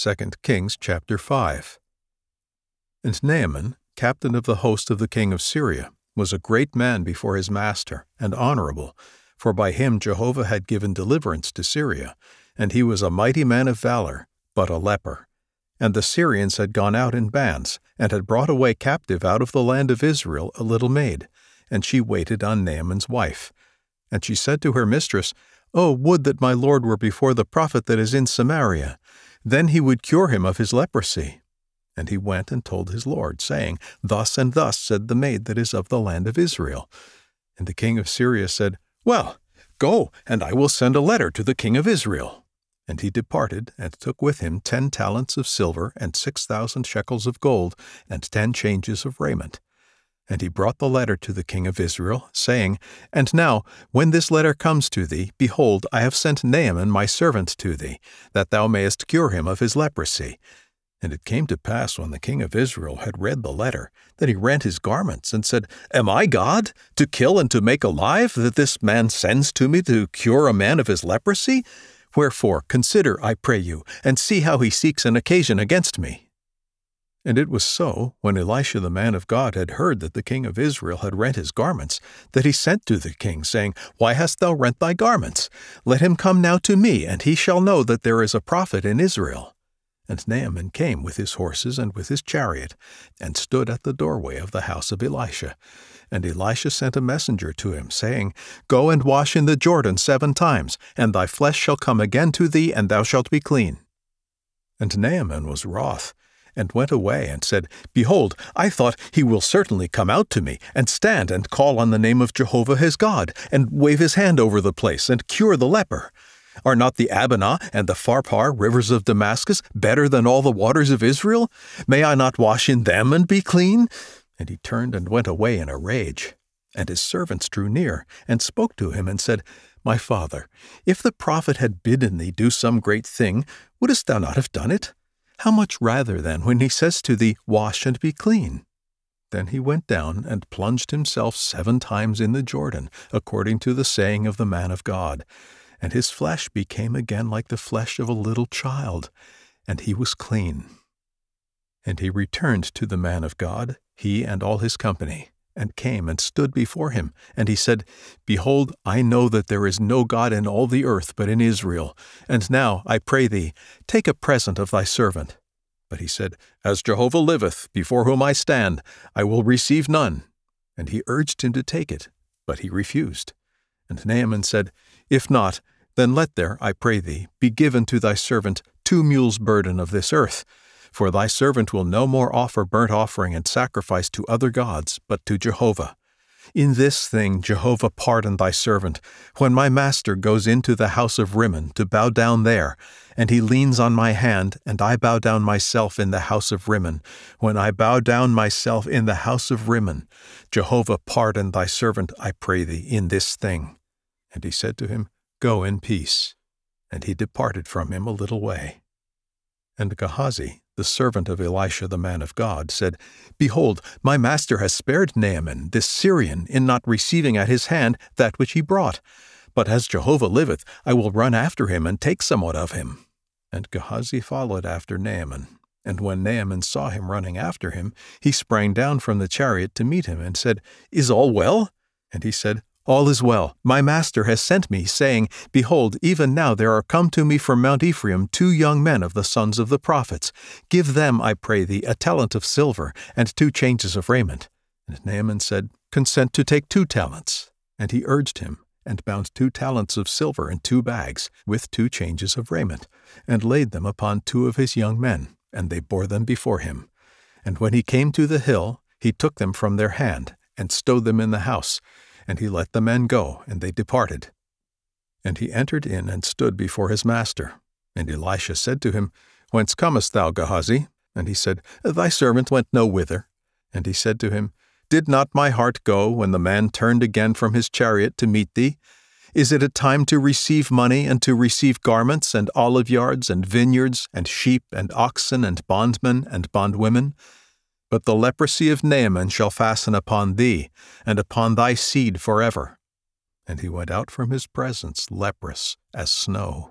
2 Kings chapter 5. And Naaman, captain of the host of the king of Syria, was a great man before his master, and honorable, for by him Jehovah had given deliverance to Syria, and he was a mighty man of valor, but a leper. And the Syrians had gone out in bands, and had brought away captive out of the land of Israel a little maid, and she waited on Naaman's wife. And she said to her mistress, "Oh, would that my lord were before the prophet that is in Samaria! Then he would cure him of his leprosy." And he went and told his lord, saying, "Thus and thus said the maid that is of the land of Israel." And the king of Syria said, "Well, go, and I will send a letter to the king of Israel." And he departed, and took with him 10 talents of silver, and 6,000 shekels of gold, and 10 changes of raiment. And he brought the letter to the king of Israel, saying, "And now, when this letter comes to thee, behold, I have sent Naaman my servant to thee, that thou mayest cure him of his leprosy." And it came to pass, when the king of Israel had read the letter, that he rent his garments, and said, "Am I God, to kill and to make alive, that this man sends to me to cure a man of his leprosy? Wherefore, consider, I pray you, and see how he seeks an occasion against me." And it was so, when Elisha the man of God had heard that the king of Israel had rent his garments, that he sent to the king, saying, "Why hast thou rent thy garments? Let him come now to me, and he shall know that there is a prophet in Israel." And Naaman came with his horses and with his chariot, and stood at the doorway of the house of Elisha. And Elisha sent a messenger to him, saying, "Go and wash in the Jordan 7 times, and thy flesh shall come again to thee, and thou shalt be clean." And Naaman was wroth, and went away, and said, "Behold, I thought he will certainly come out to me, and stand and call on the name of Jehovah his God, and wave his hand over the place, and cure the leper. Are not the Abana and the Pharpar rivers of Damascus better than all the waters of Israel? May I not wash in them and be clean?" And he turned and went away in a rage. And his servants drew near, and spoke to him, and said, "My father, if the prophet had bidden thee do some great thing, wouldest thou not have done it? How much rather then when he says to thee, Wash and be clean?" Then he went down and plunged himself 7 times in the Jordan, according to the saying of the man of God. And his flesh became again like the flesh of a little child, and he was clean. And he returned to the man of God, he and all his company, and came and stood before him. And he said, "Behold, I know that there is no God in all the earth but in Israel. And now, I pray thee, take a present of thy servant." But he said, "As Jehovah liveth, before whom I stand, I will receive none." And he urged him to take it, but he refused. And Naaman said, "If not, then let there, I pray thee, be given to thy servant 2 mules' burden of this earth. For thy servant will no more offer burnt offering and sacrifice to other gods, but to Jehovah. In this thing Jehovah pardon thy servant, when my master goes into the house of Rimmon to bow down there, and he leans on my hand, and I bow down myself in the house of Rimmon. When I bow down myself in the house of Rimmon, Jehovah pardon thy servant, I pray thee, in this thing." And he said to him, "Go in peace." And he departed from him a little way. And Gehazi, the servant of Elisha the man of God, said, "Behold, my master has spared Naaman, this Syrian, in not receiving at his hand that which he brought. But as Jehovah liveth, I will run after him and take somewhat of him." And Gehazi followed after Naaman. And when Naaman saw him running after him, he sprang down from the chariot to meet him, and said, "Is all well?" And he said, "All is well. My master has sent me, saying, Behold, even now there are come to me from Mount Ephraim 2 young men of the sons of the prophets. Give them, I pray thee, a talent of silver, and 2 changes of raiment." And Naaman said, "Consent to take 2 talents. And he urged him, and bound 2 talents of silver in 2 bags, with 2 changes of raiment, and laid them upon 2 of his young men, and they bore them before him. And when he came to the hill, he took them from their hand, and stowed them in the house. And he let the men go, and they departed. And he entered in and stood before his master. And Elisha said to him, "Whence comest thou, Gehazi?" And he said, "Thy servant went no whither." And he said to him, "Did not my heart go when the man turned again from his chariot to meet thee? Is it a time to receive money and to receive garments and olive yards and vineyards and sheep and oxen and bondmen and bondwomen? But the leprosy of Naaman shall fasten upon thee, and upon thy seed forever." And he went out from his presence leprous as snow.